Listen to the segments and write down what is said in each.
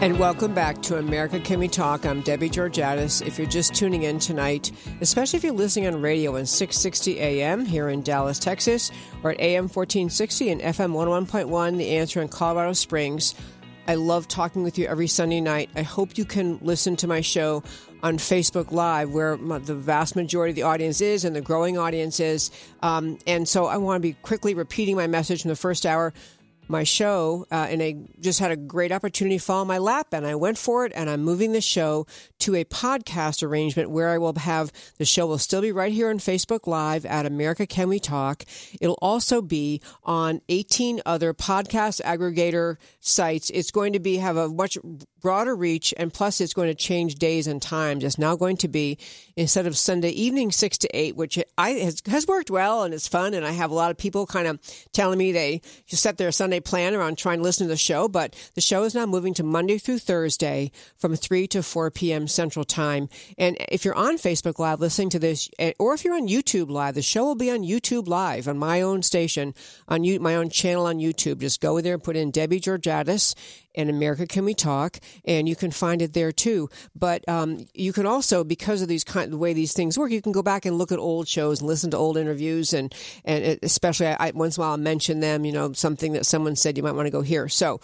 And welcome back to America Can We Talk. I'm Debbie Georgatos. If you're just tuning in tonight, especially if you're listening on radio on 660 AM here in Dallas, Texas, or at AM 1460 and FM 101.1, The Answer in Colorado Springs, I love talking with you every Sunday night. I hope you can listen to my show on Facebook Live, where the vast majority of the audience is and the growing audience is. And so I want to be quickly repeating my message from the first hour. My show, and I just had a great opportunity to fall in my lap, and I went for it, and I'm moving the show to a podcast arrangement where I will have, the show will still be right here on Facebook Live at America Can We Talk. It'll also be on 18 other podcast aggregator sites. It's going to have a much broader reach, and plus it's going to change days and times. It's now going to be, instead of Sunday evening 6 to 8, which has worked well and it's fun, and I have a lot of people kind of telling me they just set their Sunday plan around trying to listen to the show, but the show is now moving to Monday through Thursday from 3 to 4 p.m. Central Time. And if you're on Facebook Live listening to this, or if you're on YouTube Live, the show will be on YouTube Live on my own station, on my own channel on YouTube. Just go there and put in Debbie Georgatos and America Can We Talk, and you can find it there too. But you can also, because of the way these things work, you can go back and look at old shows and listen to old interviews, and especially I once in a while I'll mention them, something that someone said you might want to go hear. So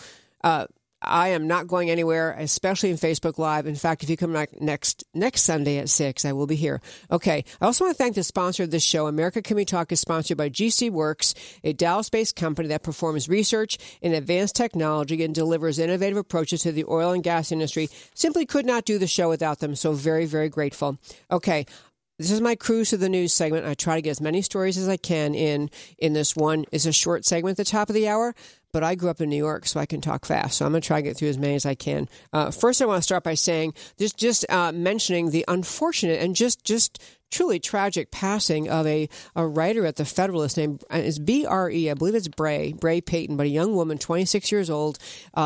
I am not going anywhere, especially in Facebook Live. In fact, if you come back next Sunday at 6, I will be here. Okay. I also want to thank the sponsor of this show. America Can We Talk is sponsored by GC Works, a Dallas-based company that performs research in advanced technology and delivers innovative approaches to the oil and gas industry. Simply could not do the show without them, so very, very grateful. Okay. This is my cruise to the news segment. I try to get as many stories as I can in this one. It's a short segment at the top of the hour, but I grew up in New York, so I can talk fast. So I'm going to try to get through as many as I can. First, I want to start by saying, just mentioning the unfortunate and just truly tragic passing of a writer at the Federalist named is B.R.E. I believe it's Bray Payton, but a young woman, 26 years old.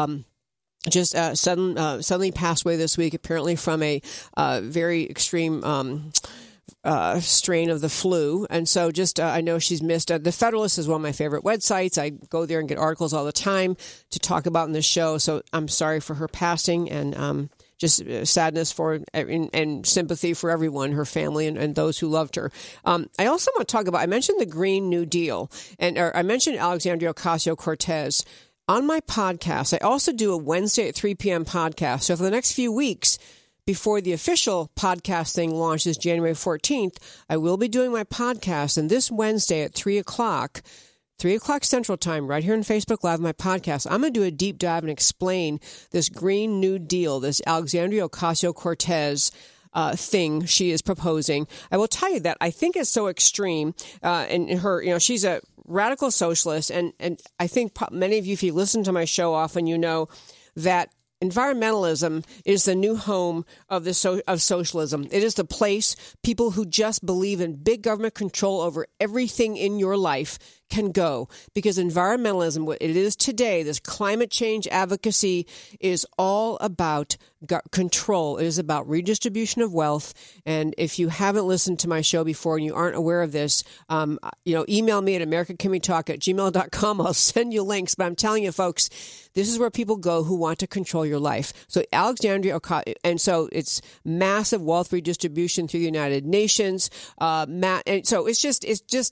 Suddenly passed away this week, apparently from a very extreme strain of the flu. And so I know she's missed. The Federalist is one of my favorite websites. I go there and get articles all the time to talk about in this show. So I'm sorry for her passing, and just sadness for and sympathy for everyone, her family, and those who loved her. I also want to talk about, I mentioned the Green New Deal, or I mentioned Alexandria Ocasio-Cortez. On my podcast, I also do a Wednesday at 3 p.m. podcast. So for the next few weeks, before the official podcast thing launches January 14th, I will be doing my podcast. And this Wednesday at 3 o'clock Central Time, right here on Facebook Live, my podcast, I'm going to do a deep dive and explain this Green New Deal, this Alexandria Ocasio-Cortez thing she is proposing. I will tell you that I think it's so extreme, and her, she's a radical socialist, and I think many of you, if you listen to my show often, you know that environmentalism is the new home of socialism. It is the place people who just believe in big government control over everything in your life can go, because environmentalism, what it is today, this climate change advocacy, is all about control. It is about redistribution of wealth. And if you haven't listened to my show before and you aren't aware of this, email me at americacanwetalk@gmail.com. I'll send you links. But I'm telling you, folks, this is where people go who want to control your life. So Alexandria, and so it's massive wealth redistribution through the United Nations. And so it's just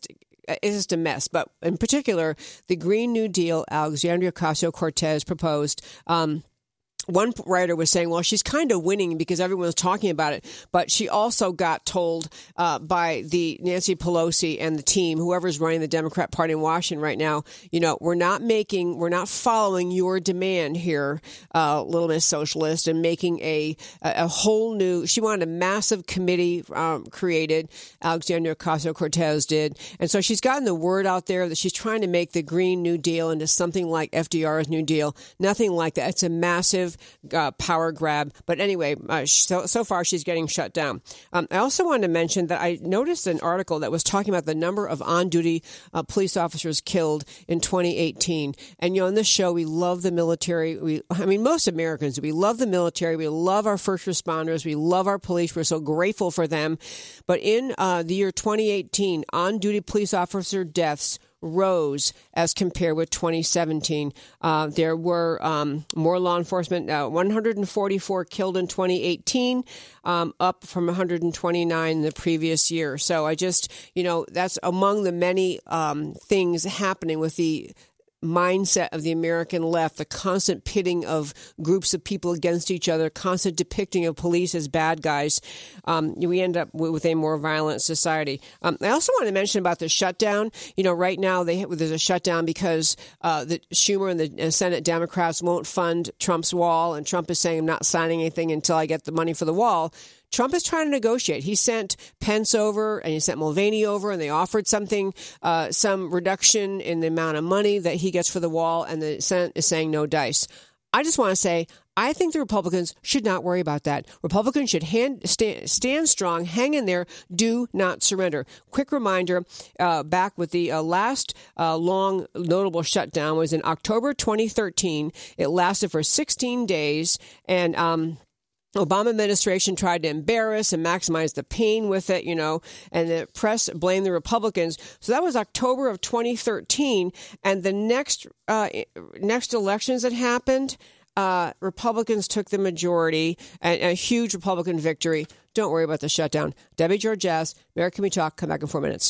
a mess. But in particular, the Green New Deal Alexandria Ocasio-Cortez proposed, one writer was saying, well, she's kind of winning because everyone was talking about it, but she also got told by the Nancy Pelosi and the team, whoever's running the Democrat Party in Washington right now, we're not following your demand here, Little Miss Socialist, and making a whole new. She wanted a massive committee created. Alexandria Ocasio-Cortez did, and so she's gotten the word out there that she's trying to make the Green New Deal into something like FDR's New Deal. Nothing like that. It's a massive power grab. But anyway, so far she's getting shut down. I also wanted to mention that I noticed an article that was talking about the number of on-duty police officers killed in 2018. And, in this show, we love the military. Most Americans, we love the military. We love our first responders. We love our police. We're so grateful for them. But in the year 2018, on-duty police officer deaths rose as compared with 2017. There were more law enforcement, 144 killed in 2018, up from 129 the previous year. So I just, that's among the many things happening with the mindset of the American left, the constant pitting of groups of people against each other, constant depicting of police as bad guys. We end up with a more violent society. I also want to mention about the shutdown. Right now there's a shutdown because the Schumer and the Senate Democrats won't fund Trump's wall, and Trump is saying, I'm not signing anything until I get the money for the wall. Trump is trying to negotiate. He sent Pence over and he sent Mulvaney over, and they offered something, some reduction in the amount of money that he gets for the wall, and the Senate is saying no dice. I just want to say, I think the Republicans should not worry about that. Republicans should stand strong, hang in there, do not surrender. Quick reminder, back with the last long notable shutdown was in October 2013. It lasted for 16 days, and Obama administration tried to embarrass and maximize the pain with it, and the press blamed the Republicans. So that was October of 2013. And the next elections that happened, Republicans took the majority, and a huge Republican victory. Don't worry about the shutdown. Debbie Georges, America Can We Talk? Come back in 4 minutes.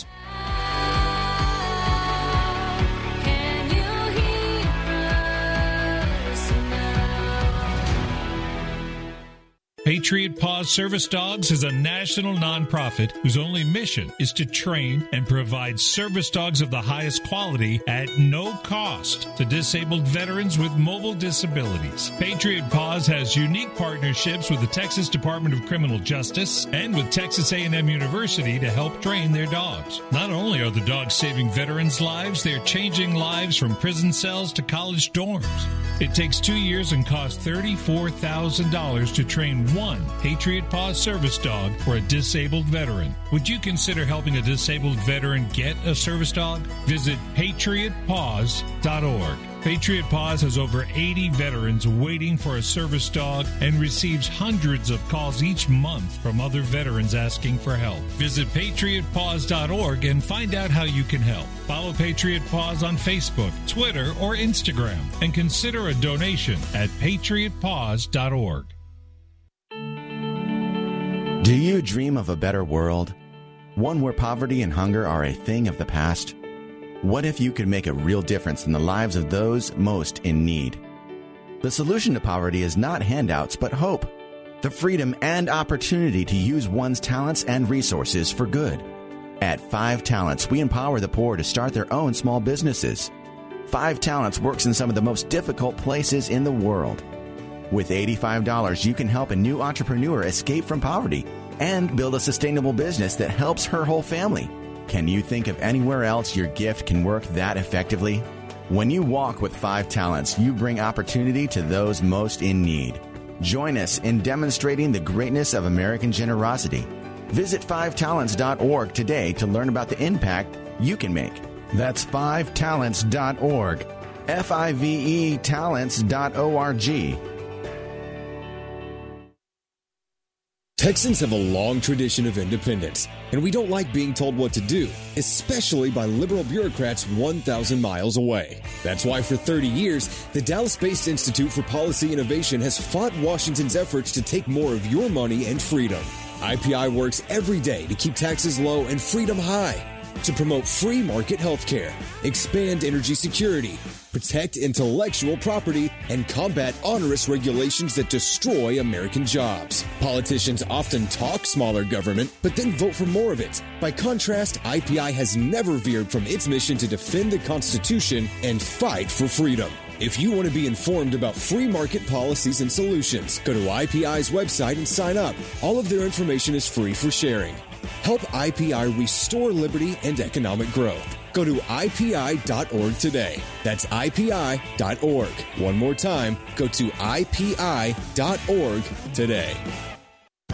Patriot Paws Service Dogs is a national nonprofit whose only mission is to train and provide service dogs of the highest quality at no cost to disabled veterans with mobile disabilities. Patriot Paws has unique partnerships with the Texas Department of Criminal Justice and with Texas A&M University to help train their dogs. Not only are the dogs saving veterans' lives, they're changing lives from prison cells to college dorms. It takes 2 years and costs $34,000 to train one Patriot Paws service dog for a disabled veteran. Would you consider helping a disabled veteran get a service dog? Visit patriotpaws.org. Patriot Paws has over 80 veterans waiting for a service dog and receives hundreds of calls each month from other veterans asking for help. Visit patriotpaws.org and find out how you can help. Follow Patriot Paws on Facebook, Twitter, or Instagram, and consider a donation at patriotpaws.org. Do you dream of a better world? One where poverty and hunger are a thing of the past? What if you could make a real difference in the lives of those most in need? The solution to poverty is not handouts, but hope. The freedom and opportunity to use one's talents and resources for good. At 5 Talents, we empower the poor to start their own small businesses. 5 Talents works in some of the most difficult places in the world. With $85, you can help a new entrepreneur escape from poverty and build a sustainable business that helps her whole family. Can you think of anywhere else your gift can work that effectively? When you walk with 5 Talents, you bring opportunity to those most in need. Join us in demonstrating the greatness of American generosity. Visit 5talents.org today to learn about the impact you can make. That's 5talents.org. FIVE talents.org. Texans have a long tradition of independence, and we don't like being told what to do, especially by liberal bureaucrats 1,000 miles away. That's why for 30 years, the Dallas-based Institute for Policy Innovation has fought Washington's efforts to take more of your money and freedom. IPI works every day to keep taxes low and freedom high, to promote free market healthcare, expand energy security, protect intellectual property, and combat onerous regulations that destroy American jobs. Politicians often talk smaller government, but then vote for more of it. By contrast, IPI has never veered from its mission to defend the Constitution and fight for freedom. If you want to be informed about free market policies and solutions, go to IPI's website and sign up. All of their information is free for sharing. Help IPI restore liberty and economic growth. Go to IPI.org today. That's IPI.org. One more time, go to IPI.org today.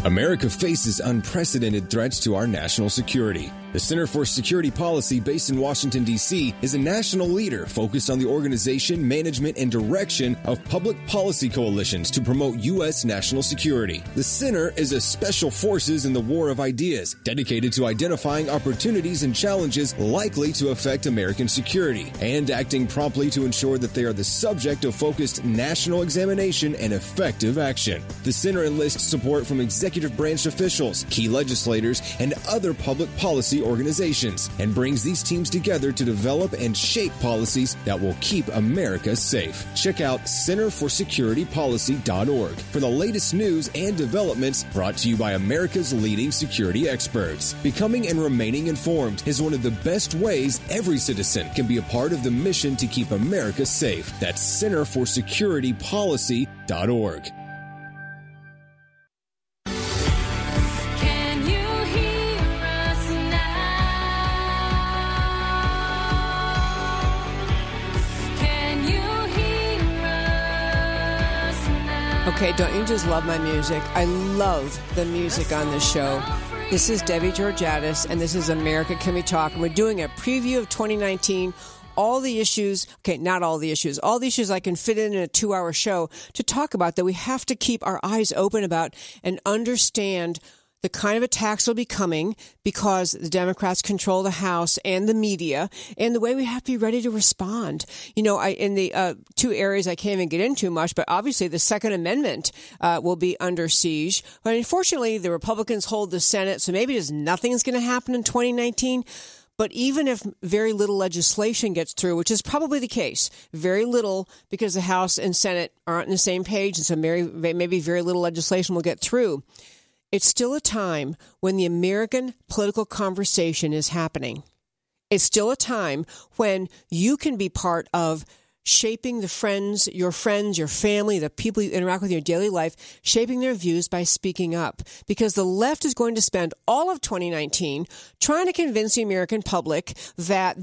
America faces unprecedented threats to our national security. The Center for Security Policy, based in Washington, D.C., is a national leader focused on the organization, management, and direction of public policy coalitions to promote U.S. national security. The center is a special forces in the war of ideas, dedicated to identifying opportunities and challenges likely to affect American security, and acting promptly to ensure that they are the subject of focused national examination and effective action. The center enlists support from executive branch officials, key legislators, and other public policy organizations, and brings these teams together to develop and shape policies that will keep America safe. Check out centerforsecuritypolicy.org for the latest news and developments, brought to you by America's leading security experts. Becoming and remaining informed is one of the best ways every citizen can be a part of the mission to keep America safe. That's centerforsecuritypolicy.org. Okay, don't you just love my music? I love the music on this show. This is Debbie Georgatos, and this is America Can We Talk? And we're doing a preview of 2019. All the issues, okay, not all the issues I can fit in a 2-hour show to talk about that we have to keep our eyes open about and understand the kind of attacks will be coming because the Democrats control the House and the media, and the way we have to be ready to respond. You know, in the two areas I can't even get into much, but obviously the Second Amendment will be under siege. But unfortunately, the Republicans hold the Senate, so maybe nothing's going to happen in 2019. But even if very little legislation gets through, which is probably the case, very little, because the House and Senate aren't on the same page, and so maybe very little legislation will get through, it's still a time when the American political conversation is happening. It's still a time when you can be part of shaping your friends, your family, the people you interact with in your daily life, shaping their views by speaking up. Because the left is going to spend all of 2019 trying to convince the American public that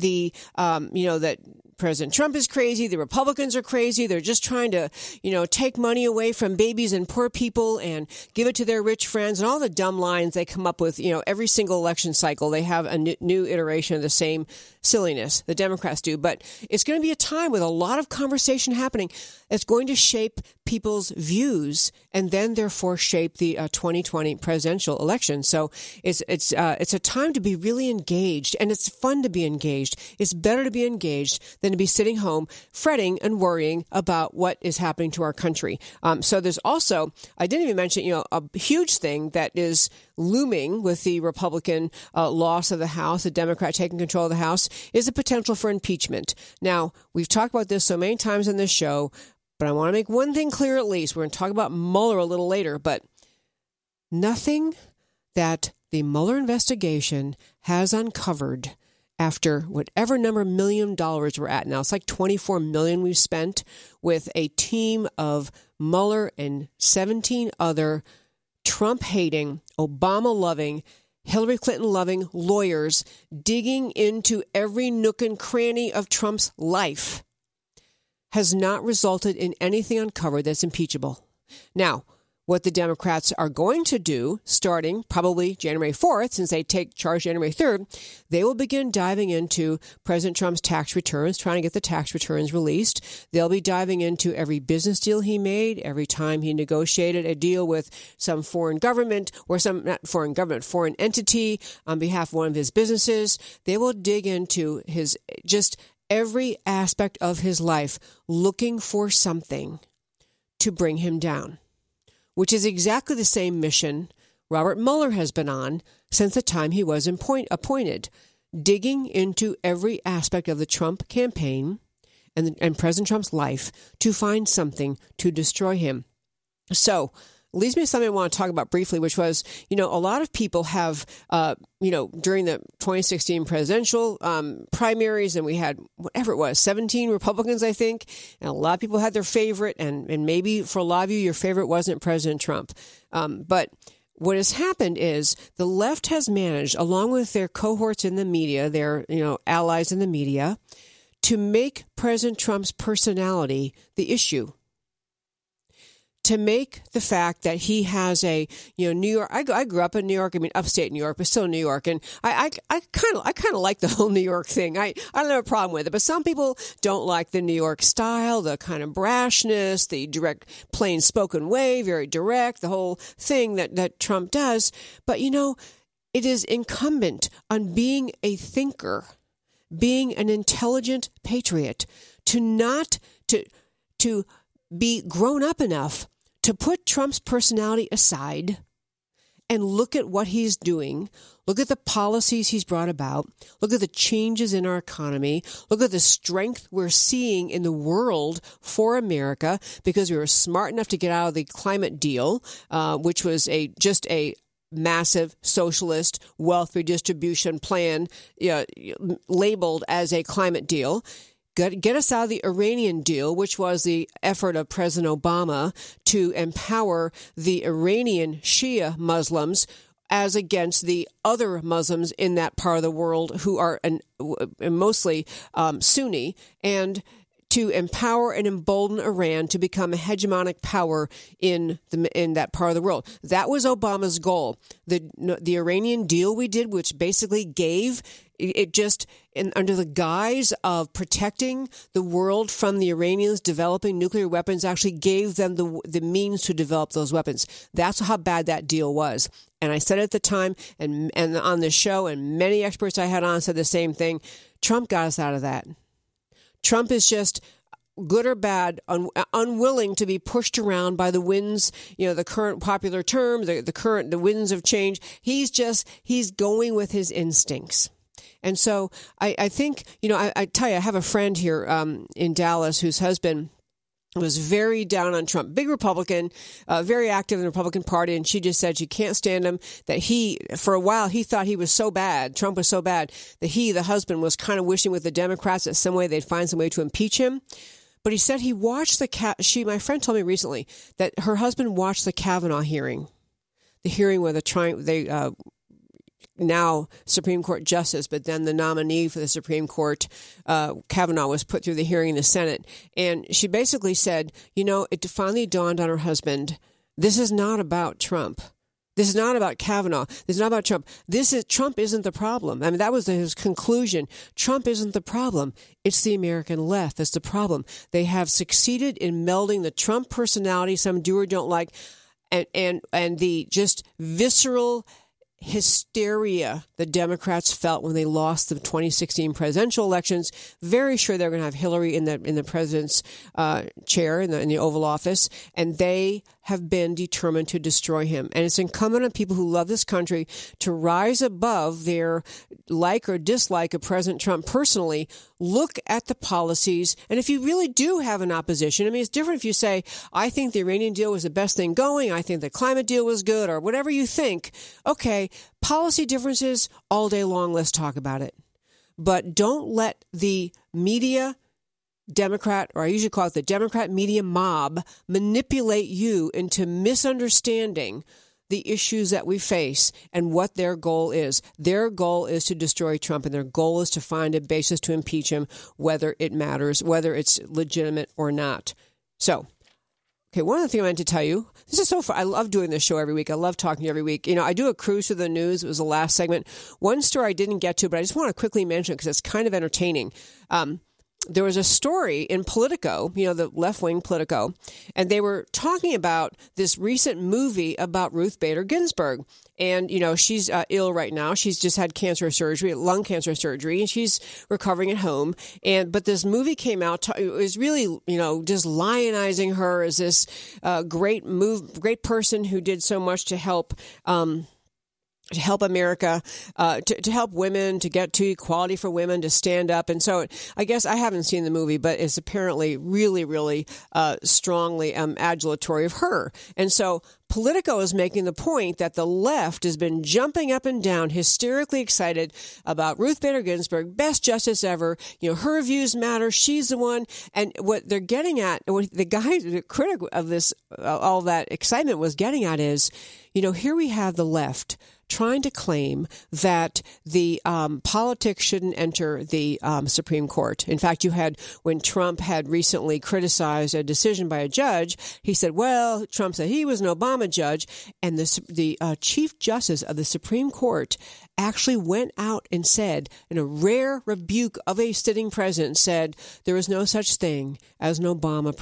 that President Trump is crazy, the Republicans are crazy, they're just trying to, take money away from babies and poor people and give it to their rich friends, and all the dumb lines they come up with, every single election cycle. They have a new iteration of the same silliness, the Democrats do. But it's going to be a time with a lot of conversation happening that's going to shape people's views and then therefore shape the 2020 presidential election. So it's a time to be really engaged, and it's fun to be engaged. It's better to be engaged than to be sitting home fretting and worrying about what is happening to our country. So there's also, I didn't even mention, a huge thing that is looming with the Republican loss of the House, the Democrat taking control of the House, is the potential for impeachment. Now, we've talked about this so many times on this show, but I want to make one thing clear at least. We're going to talk about Mueller a little later, but nothing that the Mueller investigation has uncovered after whatever number $1 million we're at now. It's like $24 million we've spent with a team of Mueller and 17 other Trump-hating, Obama-loving, Hillary Clinton-loving lawyers digging into every nook and cranny of Trump's life, has not resulted in anything uncovered that's impeachable. Now, what the Democrats are going to do, starting probably January 4th, since they take charge January 3rd, they will begin diving into President Trump's tax returns, trying to get the tax returns released. They'll be diving into every business deal he made, every time he negotiated a deal with some foreign government or foreign entity on behalf of one of his businesses. They will dig into his just every aspect of his life, looking for something to bring him down, which is exactly the same mission Robert Mueller has been on since the time he was appointed, digging into every aspect of the Trump campaign and President Trump's life to find something to destroy him. So, leads me to something I want to talk about briefly, which was, a lot of people have, during the 2016 presidential primaries, and we had, 17 Republicans, I think, and a lot of people had their favorite, and maybe for a lot of you, your favorite wasn't President Trump. But what has happened is the left has managed, along with their cohorts in the media, their, allies in the media, to make President Trump's personality the issue, to make the fact that he has a, New York, I grew up in New York, upstate New York, but still New York. And I kind of like the whole New York thing. I don't have a problem with it, but some people don't like the New York style, the kind of brashness, the direct, plain spoken way, very direct, the whole thing that Trump does. But, it is incumbent on being a thinker, being an intelligent patriot, to be grown up enough to put Trump's personality aside and look at what he's doing, look at the policies he's brought about, look at the changes in our economy, look at the strength we're seeing in the world for America because we were smart enough to get out of the climate deal, which was just a massive socialist wealth redistribution plan labeled as a climate deal. Get us out of the Iranian deal, which was the effort of President Obama to empower the Iranian Shia Muslims as against the other Muslims in that part of the world who are mostly Sunni, and to empower and embolden Iran to become a hegemonic power in that part of the world. That was Obama's goal. The Iranian deal we did, which basically gave it just under the guise of protecting the world from the Iranians developing nuclear weapons, actually gave them the means to develop those weapons. That's how bad that deal was. And I said it at the time, and on the show, and many experts I had on said the same thing. Trump got us out of that. Trump is just, good or bad, unwilling to be pushed around by the winds, the current popular term, the winds of change. He's going with his instincts. And so I think, I tell you, I have a friend here in Dallas whose husband was very down on Trump, big Republican, very active in the Republican Party. And she just said she can't stand him, that for a while, he thought he was so bad, Trump was so bad, that the husband, was kind of wishing with the Democrats that some way they'd find some way to impeach him. But he said he watched my friend told me recently that her husband watched the Kavanaugh hearing, the hearing where now Supreme Court justice, but then the nominee for the Supreme Court, Kavanaugh, was put through the hearing in the Senate. And she basically said, it finally dawned on her husband, this is not about Trump. This is not about Kavanaugh. This is not about Trump. Trump isn't the problem. That was his conclusion. Trump isn't the problem. It's the American left that's the problem. They have succeeded in melding the Trump personality, some do or don't like, and the just visceral hysteria the Democrats felt when they lost the 2016 presidential elections. Very sure they're going to have Hillary in the president's chair in the Oval Office, and they have been determined to destroy him. And it's incumbent on people who love this country to rise above their like or dislike of President Trump personally, look at the policies. And if you really do have an opposition, it's different if you say, I think the Iranian deal was the best thing going, I think the climate deal was good, or whatever you think. Okay, policy differences all day long, let's talk about it. But don't let the media Democrat, or I usually call it the Democrat media mob, manipulate you into misunderstanding the issues that we face and what their goal is. Their goal is to destroy Trump, and their goal is to find a basis to impeach him, whether it matters, whether it's legitimate or not. So, okay, one other thing I meant to tell you, this is so fun. I love doing this show every week. I love talking to you every week. I do a cruise through the news. It was the last segment. One story I didn't get to, but I just want to quickly mention it because it's kind of entertaining. There was a story in Politico, the left-wing Politico, and they were talking about this recent movie about Ruth Bader Ginsburg. And, she's ill right now. She's just had lung cancer surgery, and she's recovering at home. But this movie came out. It was really, just lionizing her as this great person who did so much to help America, to help women, to get to equality for women, to stand up. And so I guess I haven't seen the movie, but it's apparently really, really strongly adulatory of her. And so Politico is making the point that the left has been jumping up and down, hysterically excited about Ruth Bader Ginsburg, best justice ever. Her views matter. She's the one. And what they're getting at, what the critic of this, all that excitement was getting at is, here we have the left trying to claim that the politics shouldn't enter the Supreme Court. In fact, you had, when Trump had recently criticized a decision by a judge, he said, well, Trump said he was an Obama judge, and the Chief Justice of the Supreme Court actually went out and said, in a rare rebuke of a sitting president, said there is no such thing as an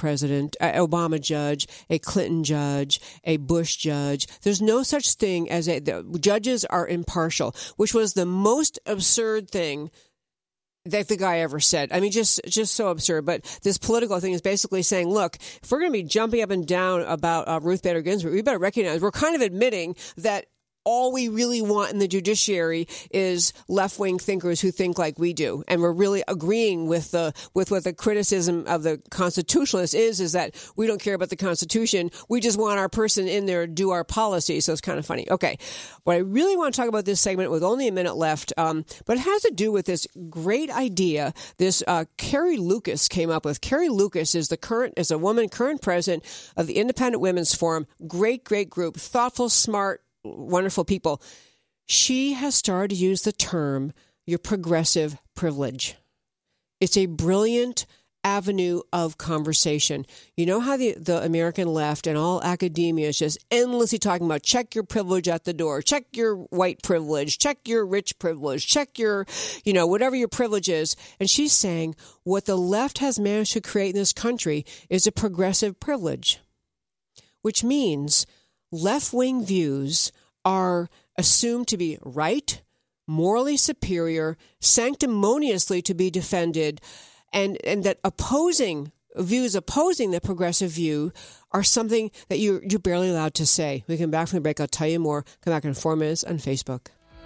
Obama judge, a Clinton judge, a Bush judge. There's no such thing as the judges are impartial, which was the most absurd thing that the guy ever said. I mean, just so absurd. But this political thing is basically saying, look, if we're going to be jumping up and down about Ruth Bader Ginsburg, we better recognize we're kind of admitting that all we really want in the judiciary is left-wing thinkers who think like we do. And we're really agreeing with what the criticism of the constitutionalists is that we don't care about the Constitution. We just want our person in there to do our policy. So it's kind of funny. Okay. What I really want to talk about this segment with only a minute left, but it has to do with this great idea this Carrie Lucas came up with. Carrie Lucas is a woman, current president of the Independent Women's Forum. Great group, thoughtful, smart, wonderful people. She has started to use the term your progressive privilege. It's a brilliant avenue of conversation. You know how the American left and all academia is just endlessly talking about check your privilege at the door, check your white privilege, check your rich privilege, check your, whatever your privilege is. And she's saying what the left has managed to create in this country is a progressive privilege, which means left-wing views are assumed to be right, morally superior, sanctimoniously to be defended, and that opposing the progressive view are something that you're barely allowed to say. We come back from the break. I'll tell you more. Come back in 4 minutes on Facebook.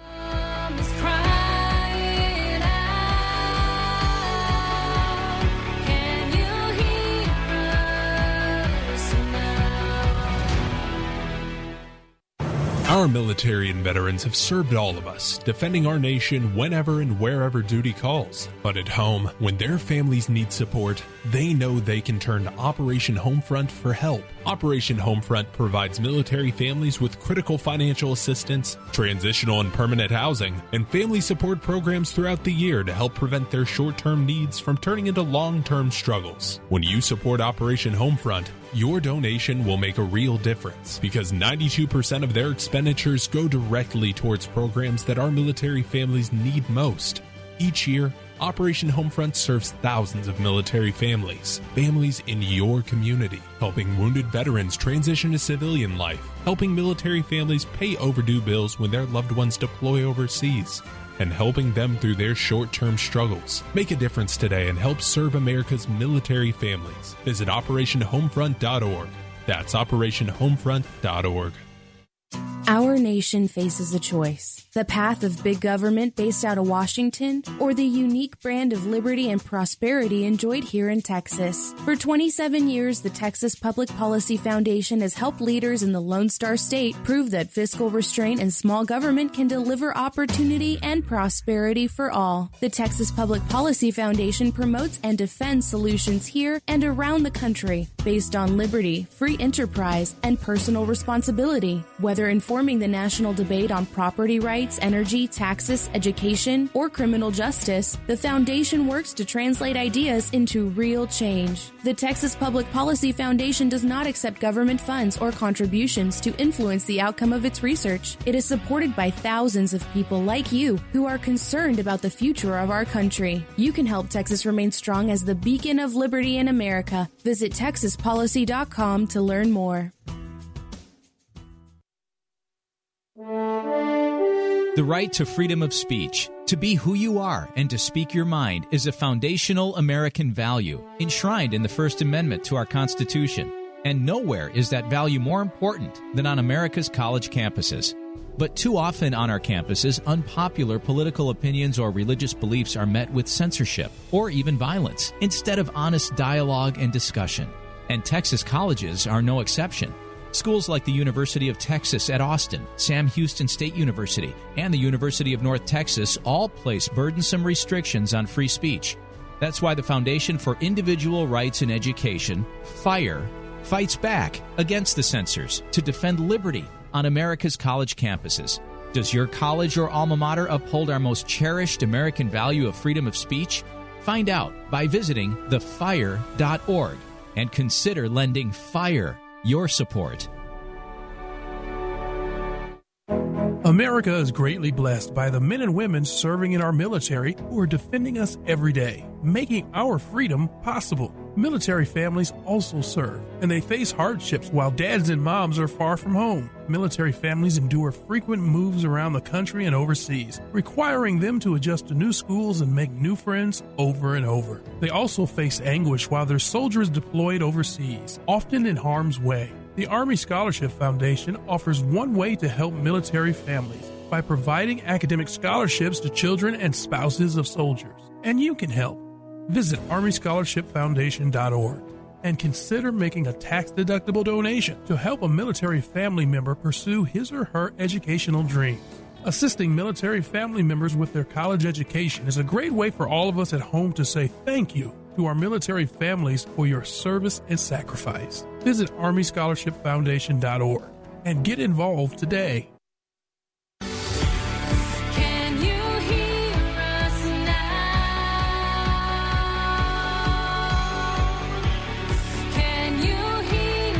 Our military and veterans have served all of us, defending our nation whenever and wherever duty calls. But at home, when their families need support, they know they can turn to Operation Homefront for help. Operation Homefront provides military families with critical financial assistance, transitional and permanent housing, and family support programs throughout the year to help prevent their short-term needs from turning into long-term struggles. When you support Operation Homefront, your donation will make a real difference because 92% of their expenditures go directly towards programs that our military families need most. Each year, Operation Homefront serves thousands of military families in your community, helping wounded veterans transition to civilian life, helping military families pay overdue bills when their loved ones deploy overseas, and helping them through their short-term struggles. Make a difference today and help serve America's military families. Visit OperationHomefront.org. That's OperationHomefront.org. Our nation faces a choice: the path of big government based out of Washington, or the unique brand of liberty and prosperity enjoyed here in Texas. For 27 years, the Texas Public Policy Foundation has helped leaders in the Lone Star State prove that fiscal restraint and small government can deliver opportunity and prosperity for all. The Texas Public Policy Foundation promotes and defends solutions here and around the country based on liberty, free enterprise, and personal responsibility. Whether informing the national debate on property rights, energy, taxes, education, or criminal justice, the foundation works to translate ideas into real change. The Texas Public Policy Foundation does not accept government funds or contributions to influence the outcome of its research. It is supported by thousands of people like you who are concerned about the future of our country. You can help Texas remain strong as the beacon of liberty in America. Visit TexasPolicy.com to learn more. The right to freedom of speech, to be who you are and to speak your mind, is a foundational American value enshrined in the First Amendment to our Constitution. And nowhere is that value more important than on America's college campuses. But too often on our campuses, unpopular political opinions or religious beliefs are met with censorship or even violence instead of honest dialogue and discussion. And Texas colleges are no exception. Schools like the University of Texas at Austin, Sam Houston State University, and the University of North Texas all place burdensome restrictions on free speech. That's why the Foundation for Individual Rights in Education, FIRE, fights back against the censors to defend liberty on America's college campuses. Does your college or alma mater uphold our most cherished American value of freedom of speech? Find out by visiting thefire.org and consider lending FIRE your support. America is greatly blessed by the men and women serving in our military who are defending us every day, making our freedom possible. Military families also serve, and they face hardships while dads and moms are far from home. Military families endure frequent moves around the country and overseas, requiring them to adjust to new schools and make new friends over and over. They also face anguish while their soldiers deployed overseas, often in harm's way. The Army Scholarship Foundation offers one way to help military families by providing academic scholarships to children and spouses of soldiers. And you can help. Visit ArmyScholarshipFoundation.org and consider making a tax-deductible donation to help a military family member pursue his or her educational dreams. Assisting military family members with their college education is a great way for all of us at home to say thank you to our military families for your service and sacrifice. Visit ArmyScholarshipFoundation.org and get involved today. Can you hear us now? Can you hear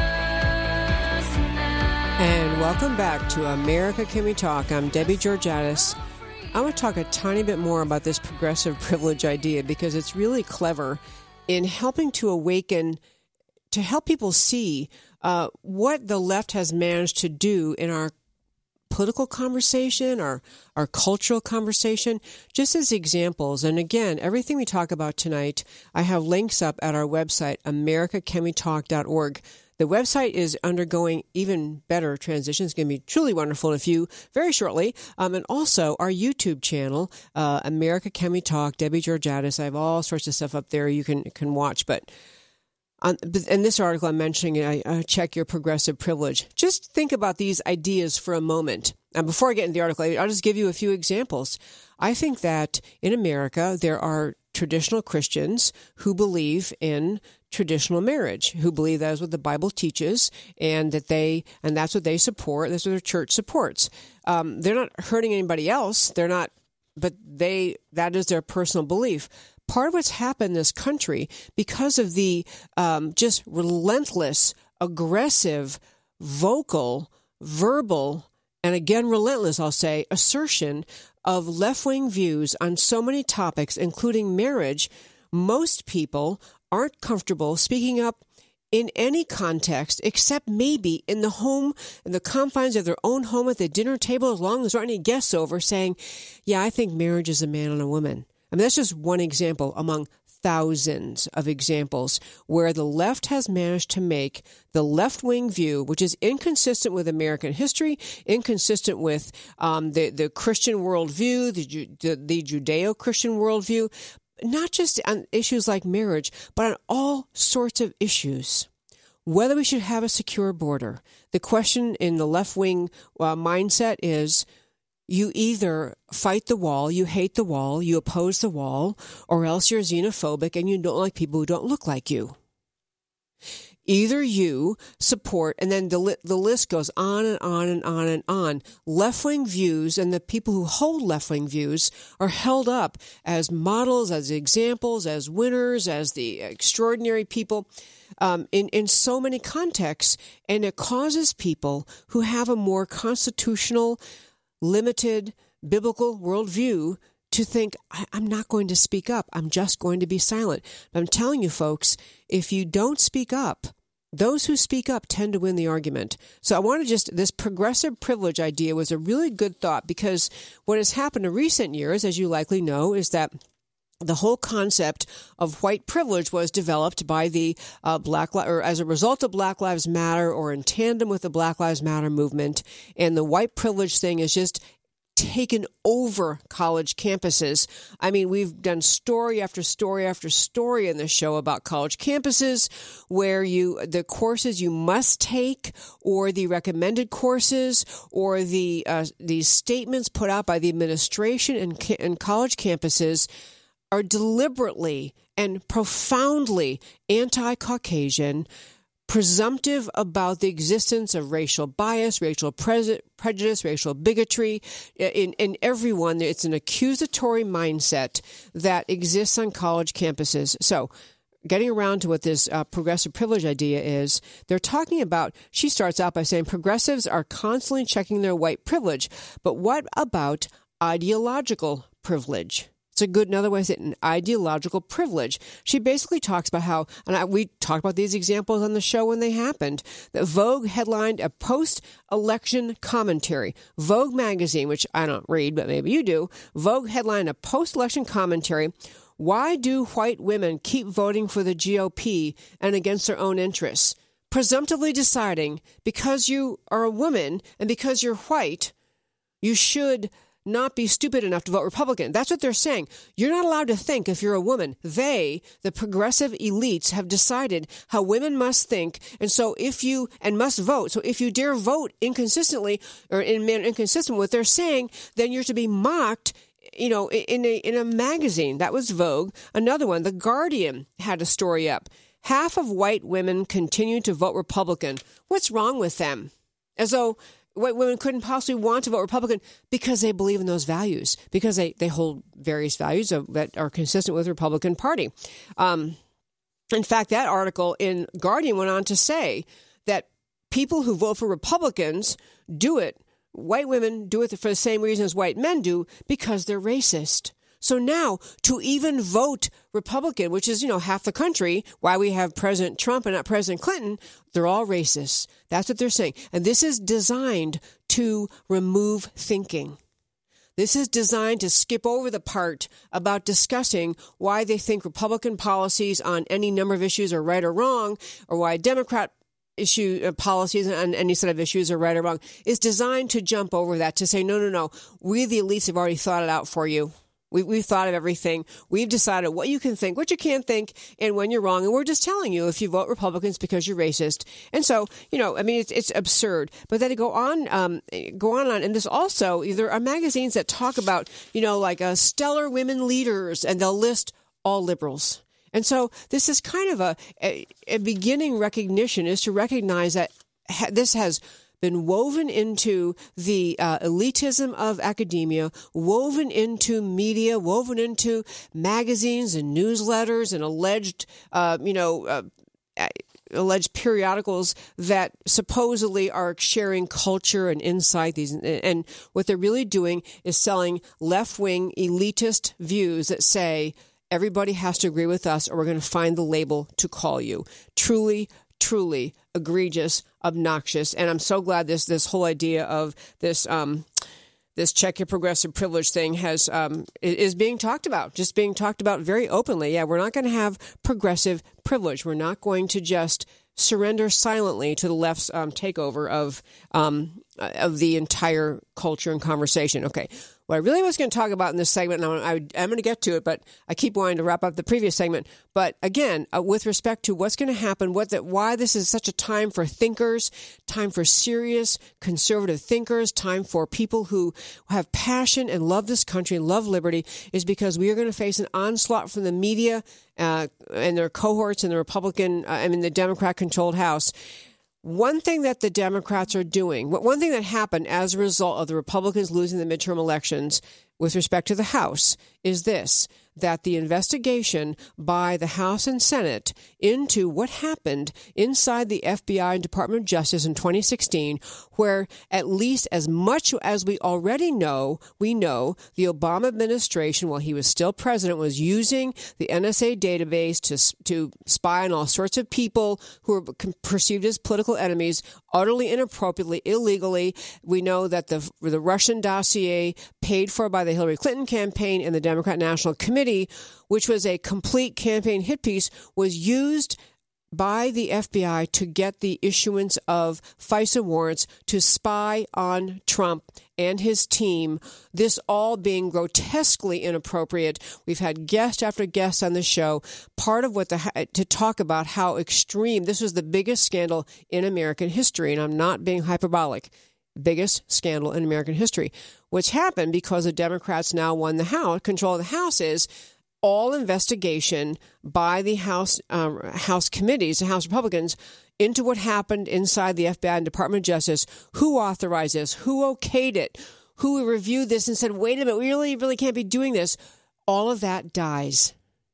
us now? And welcome back to America Can We Talk. I'm Debbie Georgatos. I want to talk a tiny bit more about this progressive privilege idea because it's really clever in helping to awaken, to help people see what the left has managed to do in our political conversation, our cultural conversation, just as examples. And again, everything we talk about tonight, I have links up at our website, americacanwetalk.org. The website is undergoing even better transition. It's going to be truly wonderful in a few, very shortly. And also our YouTube channel, America Can We Talk, Debbie Georgatos. I have all sorts of stuff up there you can watch. But in this article I'm mentioning, check your progressive privilege. Just think about these ideas for a moment. And before I get into the article, I'll just give you a few examples. I think that in America, there are traditional Christians who believe in traditional marriage, who believe that is what the Bible teaches, and that's what they support. That's what their church supports. They're not hurting anybody else. They're not, but that is their personal belief. Part of what's happened in this country because of the just relentless, aggressive, vocal, verbal, and again relentless, I'll say, assertion of left-wing views on so many topics, including marriage, most people aren't comfortable speaking up in any context except maybe in the confines of their own home at the dinner table, as long as there aren't any guests over, saying, yeah, I think marriage is a man and a woman. I mean, that's just one example among thousands of examples where the left has managed to make the left-wing view, which is inconsistent with American history, inconsistent with the Christian worldview, the Judeo-Christian worldview, not just on issues like marriage, but on all sorts of issues. Whether we should have a secure border. The question in the left-wing mindset is, you either fight the wall, you hate the wall, you oppose the wall, or else you're xenophobic and you don't like people who don't look like you. Either you support, and then the list goes on and on and on and on. Left-wing views and the people who hold left-wing views are held up as models, as examples, as winners, as the extraordinary people in so many contexts. And it causes people who have a more constitutional, limited, biblical worldview to think, I'm not going to speak up. I'm just going to be silent. But I'm telling you, folks, if you don't speak up, those who speak up tend to win the argument. So I want to this progressive privilege idea was a really good thought, because what has happened in recent years, as you likely know, is that the whole concept of white privilege was developed by the as a result of Black Lives Matter, or in tandem with the Black Lives Matter movement. And the white privilege thing is just taken over college campuses. I mean, we've done story after story after story in the show about college campuses where the courses you must take, or the recommended courses, or the statements put out by the administration in college campuses are deliberately and profoundly anti-Caucasian, presumptive about the existence of racial bias, racial prejudice, racial bigotry in everyone. It's an accusatory mindset that exists on college campuses. So getting around to what this progressive privilege idea is, they're talking about, she starts out by saying progressives are constantly checking their white privilege. But what about ideological privilege? It's another way to say it, an ideological privilege. She basically talks about how, and we talked about these examples on the show when they happened, that Vogue headlined a post-election commentary. Vogue magazine, which I don't read, but maybe you do, Vogue headlined a post-election commentary. Why do white women keep voting for the GOP and against their own interests? Presumptively deciding because you are a woman and because you're white, you should not be stupid enough to vote Republican. That's what they're saying. You're not allowed to think if you're a woman. They, the progressive elites, have decided how women must think, and so must vote. So if you dare vote inconsistently or in manner inconsistent with what they're saying, then you're to be mocked, in a magazine. That was Vogue. Another one, The Guardian, had a story up. Half of white women continue to vote Republican. What's wrong with them? As though white women couldn't possibly want to vote Republican because they believe in those values, because they hold various values that are consistent with the Republican Party. In fact, that article in Guardian went on to say that people who vote for Republicans do it, white women do it for the same reason as white men do, because they're racist. So now, to even vote Republican, which is, half the country, why we have President Trump and not President Clinton, they're all racist. That's what they're saying. And this is designed to remove thinking. This is designed to skip over the part about discussing why they think Republican policies on any number of issues are right or wrong, or why Democrat policies on any set of issues are right or wrong. It's designed to jump over that, to say, no. We, the elites, have already thought it out for you. We've thought of everything. We've decided what you can think, what you can't think, and when you're wrong. And we're just telling you if you vote Republicans because you're racist. And so, it's absurd. But then they go on. And there's also, there are magazines that talk about, stellar women leaders, and they'll list all liberals. And so this is kind of a beginning recognition, is to recognize that this has been woven into the elitism of academia, woven into media, woven into magazines and newsletters and alleged periodicals that supposedly are sharing culture and insight. And what they're really doing is selling left-wing elitist views that say everybody has to agree with us or we're going to find the label to call you. Truly egregious, obnoxious, and I'm so glad this whole idea of this check your progressive privilege thing is being talked about, just being talked about very openly. Yeah, we're not going to have progressive privilege. We're not going to just surrender silently to the left's takeover of the entire culture and conversation. Okay. What I really was going to talk about in this segment, and I'm going to get to it, but I keep wanting to wrap up the previous segment. But again, with respect to what's going to happen, why this is such a time for thinkers, time for serious conservative thinkers, time for people who have passion and love this country and love liberty, is because we are going to face an onslaught from the media and their cohorts in the the Democrat-controlled House. One thing that the Democrats are doing, one thing that happened as a result of the Republicans losing the midterm elections with respect to the House, is this, that the investigation by the House and Senate into what happened inside the FBI and Department of Justice in 2016, where at least as much as we already know, the Obama administration, while he was still president, was using the NSA database to spy on all sorts of people who were perceived as political enemies, utterly inappropriately, illegally. We know that the Russian dossier paid for by the Hillary Clinton campaign and the Democrat National Committee, which was a complete campaign hit piece, was used by the FBI to get the issuance of FISA warrants to spy on Trump and his team, this all being grotesquely inappropriate. We've had guest after guest on the show, part of to talk about how extreme, this was the biggest scandal in American history, and I'm not being hyperbolic. Biggest scandal in American history. What's happened because the Democrats now won the House, control of the House, is all investigation by the House committees, the House Republicans, into what happened inside the FBI and Department of Justice. Who authorized this? Who okayed it? Who reviewed this and said, wait a minute, we really can't be doing this? All of that dies.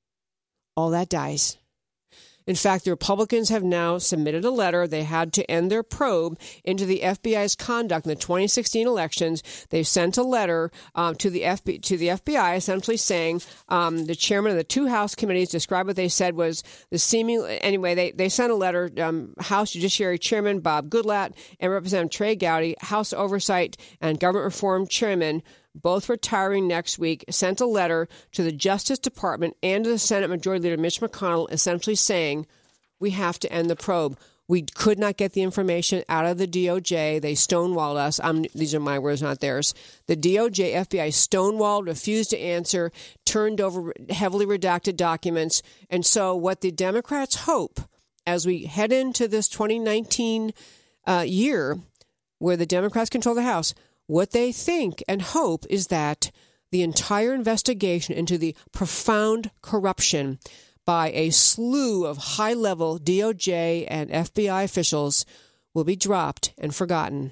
All that dies. In fact, the Republicans have now submitted a letter. They had to end their probe into the FBI's conduct in the 2016 elections. They've sent a letter to the FBI, essentially saying the chairman of the two House committees described what they said was the seeming. Anyway, they sent a letter. House Judiciary Chairman Bob Goodlatte and Representative Trey Gowdy, House Oversight and Government Reform Chairman, both retiring next week, sent a letter to the Justice Department and to the Senate Majority Leader Mitch McConnell, essentially saying, we have to end the probe. We could not get the information out of the DOJ. They stonewalled us. These are my words, not theirs. The DOJ, FBI stonewalled, refused to answer, turned over heavily redacted documents. And so what the Democrats hope as we head into this 2019 year where the Democrats control the House, what they think and hope is that the entire investigation into the profound corruption by a slew of high-level DOJ and FBI officials will be dropped and forgotten.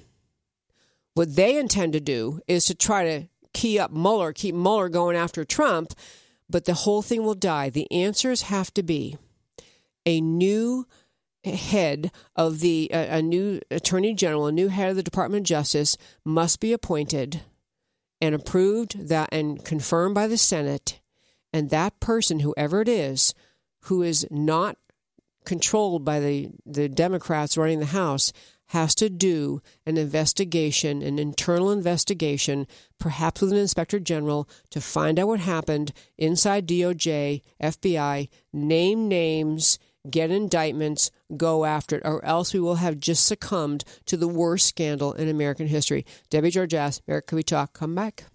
What they intend to do is to try to keep Mueller going after Trump, but the whole thing will die. The answers have to be a new head of a new attorney general, a new head of the Department of Justice must be appointed and approved and confirmed by the Senate. And that person, whoever it is, who is not controlled by the Democrats running the House, has to do an investigation, an internal investigation, perhaps with an inspector general, to find out what happened inside DOJ, FBI, name names, get indictments, go after it, or else we will have just succumbed to the worst scandal in American history. Debbie Georgass, America We Talk. Come back.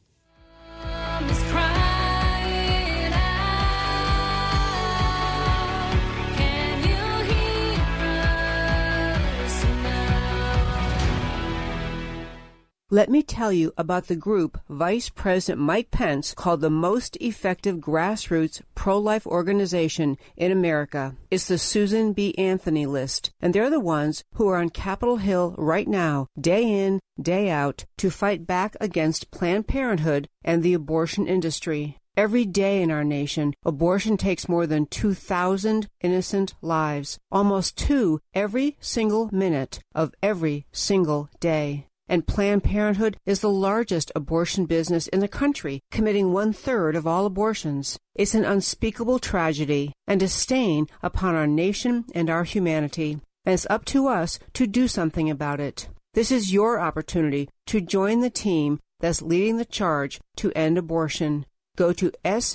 Let me tell you about the group Vice President Mike Pence called the most effective grassroots pro-life organization in America. It's the Susan B. Anthony list, and they're the ones who are on Capitol Hill right now, day in, day out, to fight back against Planned Parenthood and the abortion industry. Every day in our nation, abortion takes more than 2,000 innocent lives, almost 2 every single minute of every single day. And Planned Parenthood is the largest abortion business in the country, committing 1/3 of all abortions. It's an unspeakable tragedy and a stain upon our nation and our humanity. And it's up to us to do something about it. This is your opportunity to join the team that's leading the charge to end abortion. Go to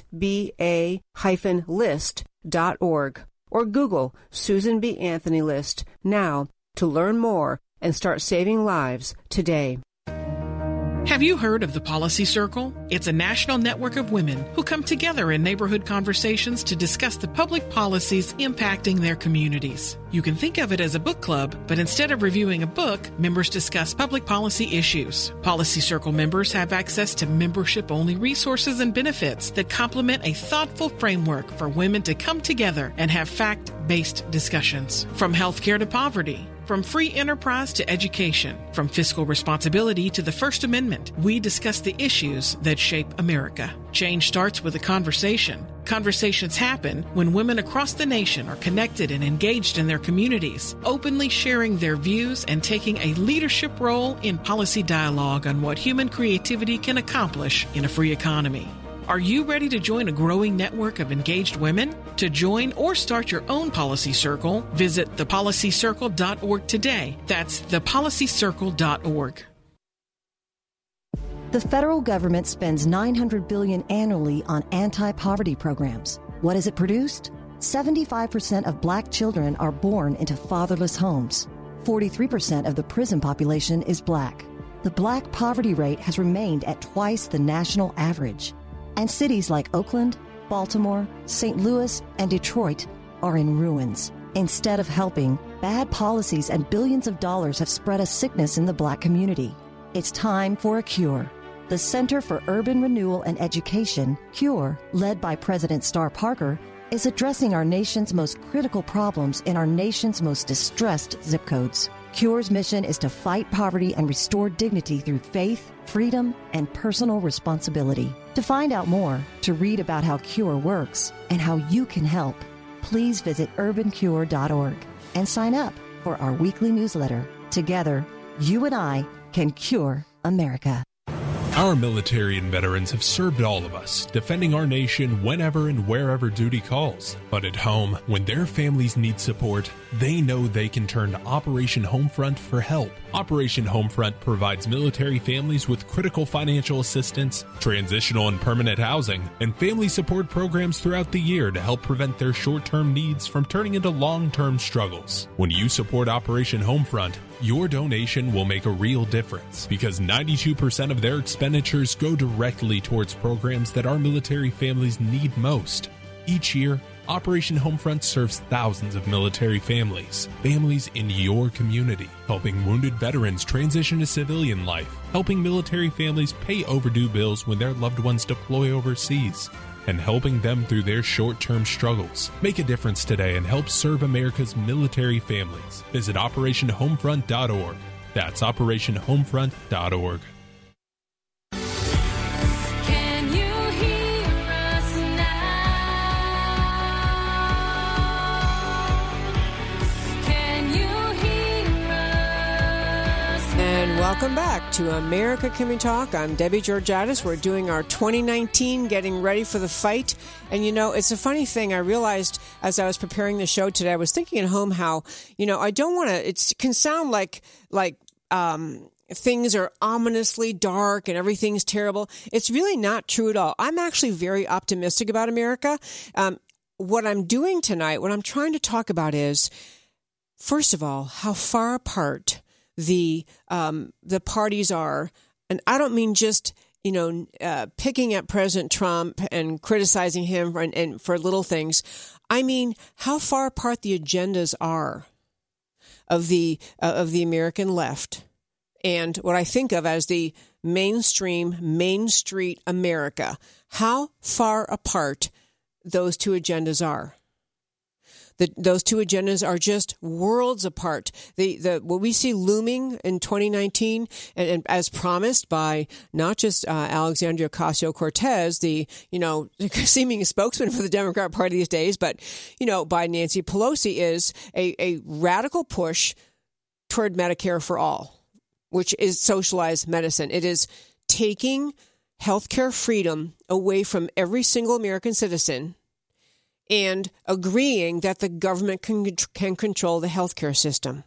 sba-list.org or Google Susan B. Anthony List now to learn more and start saving lives today. Have you heard of the Policy Circle? It's a national network of women who come together in neighborhood conversations to discuss the public policies impacting their communities. You can think of it as a book club, but instead of reviewing a book, members discuss public policy issues. Policy Circle members have access to membership-only resources and benefits that complement a thoughtful framework for women to come together and have fact-based discussions. From healthcare to poverty, from free enterprise to education, from fiscal responsibility to the First Amendment, we discuss the issues that shape America. Change starts with a conversation. Conversations happen when women across the nation are connected and engaged in their communities, openly sharing their views and taking a leadership role in policy dialogue on what human creativity can accomplish in a free economy. Are you ready to join a growing network of engaged women? To join or start your own Policy Circle, visit thepolicycircle.org today. That's thepolicycircle.org. The federal government spends $900 billion annually on anti-poverty programs. What has it produced? 75% of black children are born into fatherless homes. 43% of the prison population is black. The black poverty rate has remained at twice the national average. And cities like Oakland, Baltimore, St. Louis, and Detroit are in ruins. Instead of helping, bad policies and billions of dollars have spread a sickness in the black community. It's time for a cure. The Center for Urban Renewal and Education, CURE, led by President Star Parker, is addressing our nation's most critical problems in our nation's most distressed zip codes. CURE's mission is to fight poverty and restore dignity through faith, freedom, and personal responsibility. To find out more, to read about how CURE works, and how you can help, please visit urbancure.org and sign up for our weekly newsletter. Together, you and I can cure America. Our military and veterans have served all of us, defending our nation whenever and wherever duty calls. But at home, when their families need support, they know they can turn to Operation Homefront for help. Operation Homefront provides military families with critical financial assistance, transitional and permanent housing, and family support programs throughout the year to help prevent their short-term needs from turning into long-term struggles. When you support Operation Homefront, your donation will make a real difference because 92% of their expenditures go directly towards programs that our military families need most. Each year, Operation Homefront serves thousands of military families in your community, helping wounded veterans transition to civilian life, helping military families pay overdue bills when their loved ones deploy overseas, and helping them through their short-term struggles. Make a difference today and help serve America's military families. Visit OperationHomefront.org. That's OperationHomefront.org. Can you hear us now? Can you hear us now? And welcome back to America Can We Talk. I'm Debbie Georgiadis. We're doing our 2019 Getting Ready for the Fight. And, you know, it's a funny thing. I realized as I was preparing the show today, I was thinking at home how, you know, I don't want to, it can sound like things are ominously dark and everything's terrible. It's really not true at all. I'm actually very optimistic about America. What I'm doing tonight, what I'm trying to talk about is, first of all, how far apart the parties are. And I don't mean just, you know, picking at President Trump and criticizing him and for little things. I mean how far apart the agendas are of the American left and what I think of as the mainstream, Main Street America. How far apart those two agendas are. Those two agendas are just worlds apart. What we see looming in 2019, and as promised by not just Alexandria Ocasio-Cortez, the, you know, seeming spokesman for the Democrat Party these days, but, you know, by Nancy Pelosi, is a radical push toward Medicare for all, which is socialized medicine. It is taking healthcare freedom away from every single American citizen and agreeing that the government can control the healthcare system.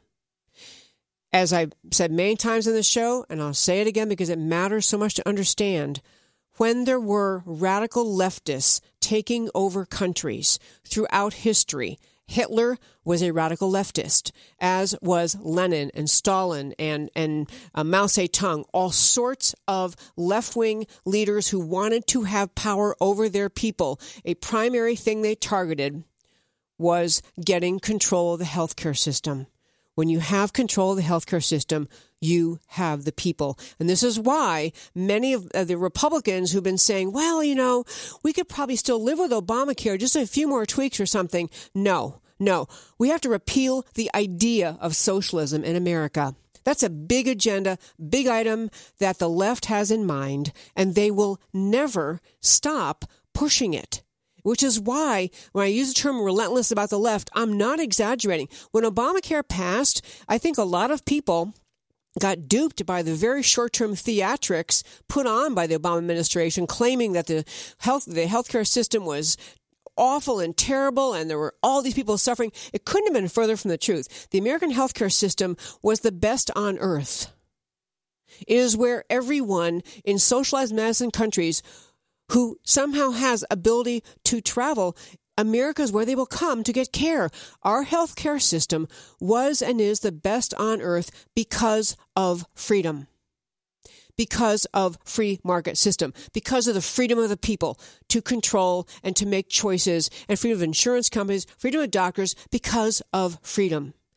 As I've said many times in the show, and I'll say it again because it matters so much to understand, when there were radical leftists taking over countries throughout history, Hitler was a radical leftist, as was Lenin and Stalin and Mao Zedong, all sorts of left-wing leaders who wanted to have power over their people. A primary thing they targeted was getting control of the healthcare system. When you have control of the healthcare system, you have the people. And this is why many of the Republicans who've been saying, well, you know, we could probably still live with Obamacare, just a few more tweaks or something. No. We have to repeal the idea of socialism in America. That's a big agenda, big item that the left has in mind, and they will never stop pushing it. Which is why when I use the term relentless about the left, I'm not exaggerating. When Obamacare passed, I think a lot of people got duped by the very short-term theatrics put on by the Obama administration, claiming that the healthcare system was awful and terrible, and there were all these people suffering. It couldn't have been further from the truth. The American healthcare system was the best on earth. It is where everyone in socialized medicine countries who somehow has ability to travel, America is where they will come to get care. Our healthcare system was and is the best on earth because of freedom, because of free market system, because of the freedom of the people to control and to make choices, and freedom of insurance companies, freedom of doctors, because of freedom.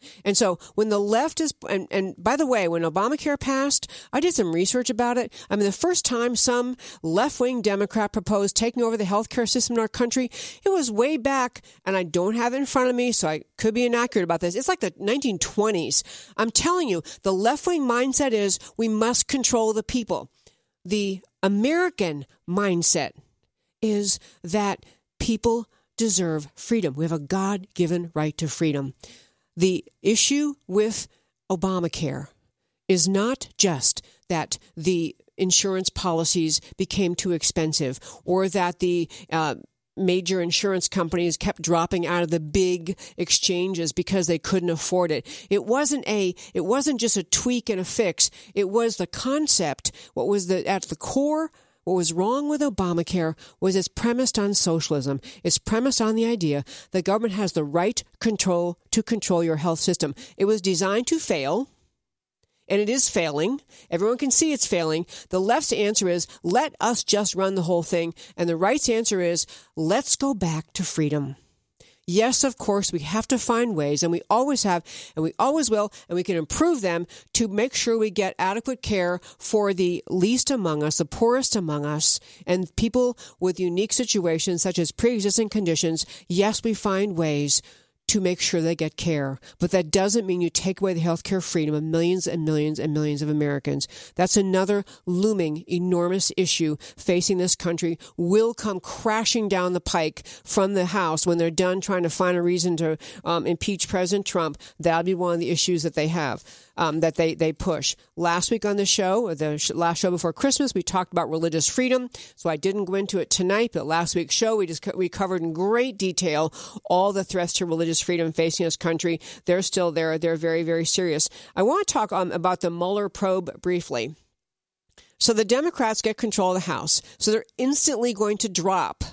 And so when the left is, and by the way, when Obamacare passed, I did some research about it. I mean, the first time some left-wing Democrat proposed taking over the healthcare system in our country, it was way back, and I don't have it in front of me, so I could be inaccurate about this. It's like the 1920s. I'm telling you, the left-wing mindset is we must control the people. The American mindset is that people deserve freedom. We have a God-given right to freedom. The issue with Obamacare is not just that the insurance policies became too expensive or that the major insurance companies kept dropping out of the big exchanges because they couldn't afford it. It wasn't just a tweak and a fix. It was the concept. What was at the core? What was wrong with Obamacare was it's premised on socialism. It's premised on the idea that government has the right to control your health system. It was designed to fail, and it is failing. Everyone can see it's failing. The left's answer is, let us just run the whole thing. And the right's answer is, let's go back to freedom. Yes, of course, we have to find ways, and we always have, and we always will, and we can improve them to make sure we get adequate care for the least among us, the poorest among us, and people with unique situations such as pre-existing conditions. Yes, we find ways to make sure they get care. But that doesn't mean you take away the healthcare freedom of millions and millions and millions of Americans. That's another looming, enormous issue facing this country, will come crashing down the pike from the House when they're done trying to find a reason to impeach President Trump. That'll be one of the issues that they have. That they push. Last week on the show, the last show before Christmas, we talked about religious freedom, so I didn't go into it tonight, but last week's show, we covered in great detail all the threats to religious freedom facing this country. They're still there. They're very, very serious. I want to talk about the Mueller probe briefly. So the Democrats get control of the House, so they're instantly going to drop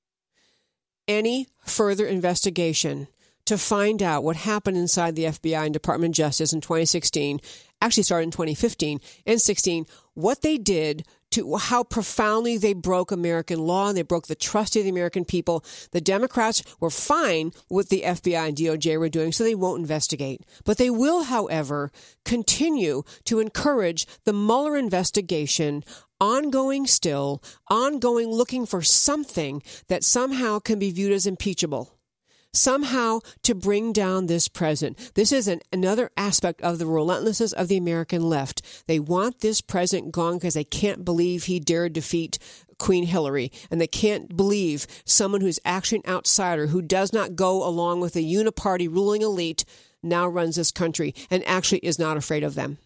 any further investigation to find out what happened inside the FBI and Department of Justice in 2016, actually started in 2015 and 16, what they did to how profoundly they broke American law and they broke the trust of the American people. The Democrats were fine with the FBI and DOJ were doing, so they won't investigate. But they will, however, continue to encourage the Mueller investigation, ongoing, looking for something that somehow can be viewed as impeachable. Somehow to bring down this president. This is another aspect of the relentlessness of the American left. They want this president gone because they can't believe he dared defeat Queen Hillary, and they can't believe someone who's actually an outsider, who does not go along with the uniparty ruling elite, now runs this country and actually is not afraid of them.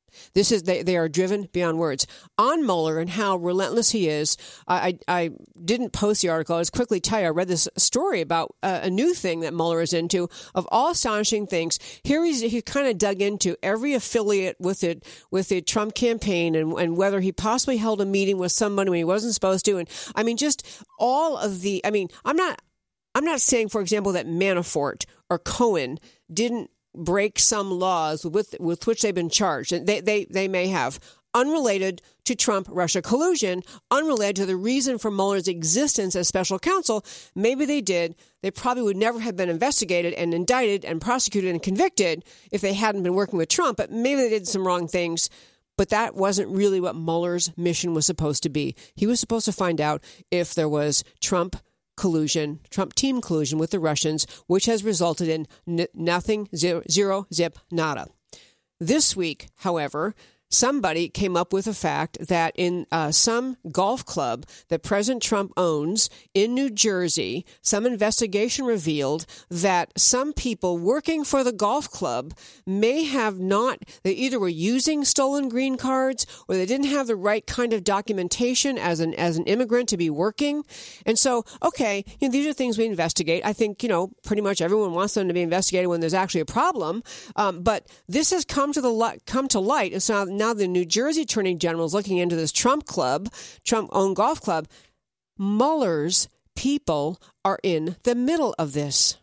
They are driven beyond words. On Mueller and how relentless he is, I didn't post the article. I'll just quickly tell you, I read this story about a new thing that Mueller is into. Of all astonishing things, here he kind of dug into every affiliate with the Trump campaign and whether he possibly held a meeting with somebody when he wasn't supposed to. And I mean, just all of the, I mean, I'm not saying, for example, that Manafort or Cohen didn't break some laws with which they've been charged. And they may have. Unrelated to Trump-Russia collusion, unrelated to the reason for Mueller's existence as special counsel, maybe they did. They probably would never have been investigated and indicted and prosecuted and convicted if they hadn't been working with Trump, but maybe they did some wrong things. But that wasn't really what Mueller's mission was supposed to be. He was supposed to find out if there was Trump collusion, Trump team collusion with the Russians, which has resulted in nothing, zero, zip, nada. This week, however, somebody came up with a fact that in some golf club that President Trump owns in New Jersey, some investigation revealed that some people working for the golf club may have they either were using stolen green cards or they didn't have the right kind of documentation as an immigrant to be working. And so, okay, these are things we investigate. I think, pretty much everyone wants them to be investigated when there's actually a problem. But this has come to light. And so now the New Jersey Attorney General is looking into this Trump-owned golf club. Mueller's people are in the middle of this.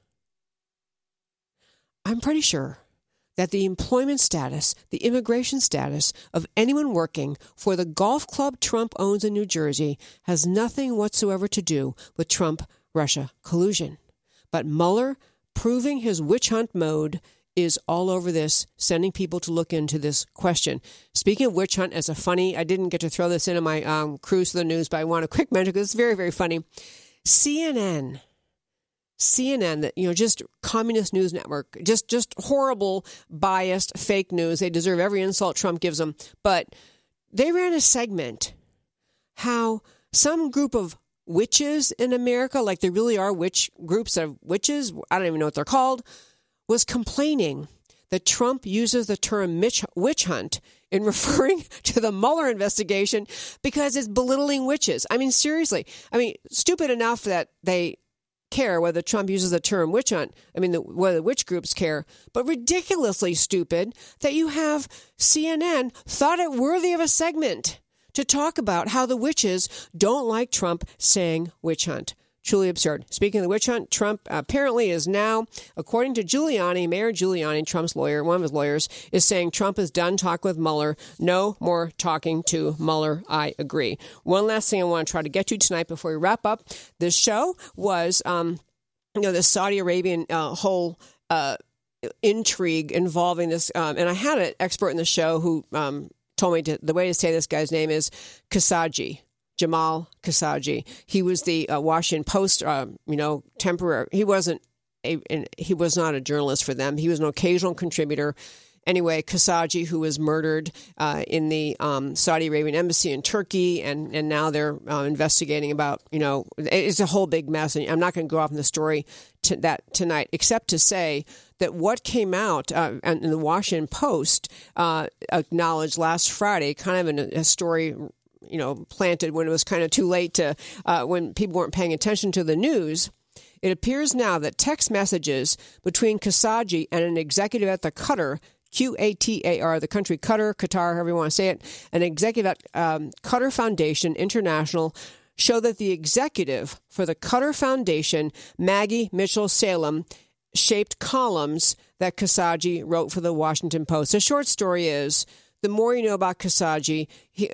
I'm pretty sure that the employment status, the immigration status of anyone working for the golf club Trump owns in New Jersey has nothing whatsoever to do with Trump-Russia collusion. But Mueller, proving his witch hunt mode is all over this, sending people to look into this question. Speaking of witch hunt, as a funny, I didn't get to throw this into my cruise to the news, but I want a quick mention because it's very, very funny. CNN, that, just communist news network, just horrible, biased, fake news. They deserve every insult Trump gives them. But they ran a segment how some group of witches in America, like there really are groups of witches, I don't even know what they're called, was complaining that Trump uses the term witch hunt in referring to the Mueller investigation because it's belittling witches. I mean, seriously. I mean, stupid enough that they care whether Trump uses the term witch hunt. I mean, whether witch groups care, but ridiculously stupid that you have CNN thought it worthy of a segment to talk about how the witches don't like Trump saying witch hunt. Truly absurd. Speaking of the witch hunt, Trump apparently is now, according to Giuliani, Mayor Giuliani, Trump's lawyer, one of his lawyers, is saying Trump is done talking with Mueller. No more talking to Mueller. I agree. One last thing I want to try to get to tonight before we wrap up this show was, the Saudi Arabian whole intrigue involving this. And I had an expert in the show who told me the way to say this guy's name is Khashoggi. Jamal Khashoggi. He was the Washington Post, temporary. He was not a journalist for them. He was an occasional contributor. Anyway, Khashoggi, who was murdered in the Saudi Arabian embassy in Turkey, and now they're investigating about, it's a whole big mess. And I'm not going to go off in the story tonight, except to say that what came out in the Washington Post acknowledged last Friday, kind of in a story planted when it was kind of too late to, when people weren't paying attention to the news. It appears now that text messages between Khashoggi and an executive at the Qatar, Qatar, the country Qatar, however you want to say it, an executive at Qatar Foundation International, show that the executive for the Qatar Foundation, Maggie Mitchell-Salem, shaped columns that Khashoggi wrote for the Washington Post. The short story is, the more you know about Khashoggi,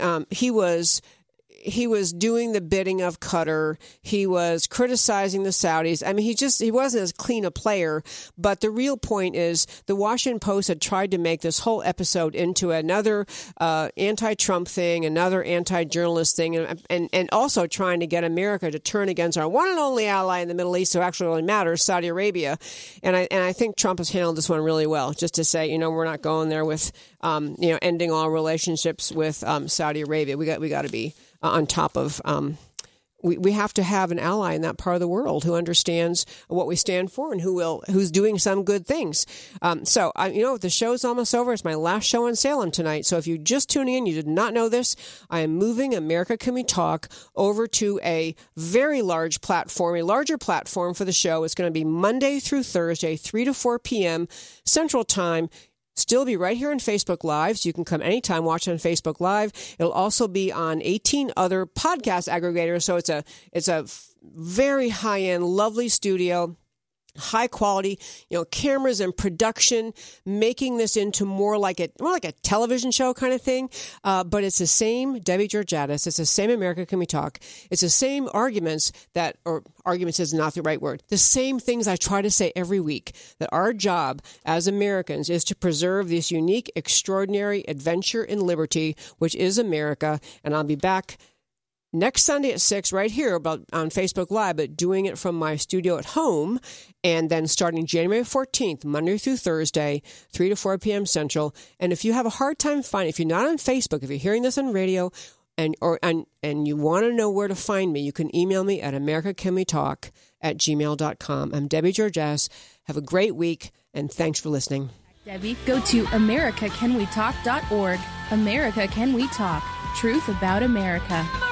he was doing the bidding of Qatar. He was criticizing the Saudis. I mean, he wasn't as clean a player. But the real point is the Washington Post had tried to make this whole episode into another anti-Trump thing, another anti-journalist thing, and also trying to get America to turn against our one and only ally in the Middle East who actually really matters, Saudi Arabia. And I think Trump has handled this one really well, just to say, we're not going there with, ending all relationships with Saudi Arabia. We got to be on top of, we have to have an ally in that part of the world who understands what we stand for and who's doing some good things. So the show's almost over. It's my last show in Salem tonight. So if you're just tuning in, you did not know this, I am moving America Can We Talk over to a very large platform, a larger platform for the show. It's going to be Monday through Thursday, 3 to 4 p.m. Central Time. Still be right here on Facebook Live, so you can come anytime, watch on Facebook Live. It'll also be on 18 other podcast aggregators, so it's a very high-end, lovely studio. High quality, cameras and production, making this into more like a television show kind of thing. But it's the same Debbie Georgatos. It's the same America Can We Talk. It's the same arguments arguments is not the right word. The same things I try to say every week, that our job as Americans is to preserve this unique, extraordinary adventure in liberty, which is America. And I'll be back next Sunday at 6 right here on Facebook Live, but doing it from my studio at home. And then starting January 14th, Monday through Thursday, 3 to 4 p.m. Central. And if you have a hard time finding, if you're not on Facebook, if you're hearing this on radio and you want to know where to find me, you can email me at americacanwetalk@gmail.com. I'm Debbie Georgatos. Have a great week, and thanks for listening. Debbie, go to americacanwetalk.org. America Can We Talk. Truth about America.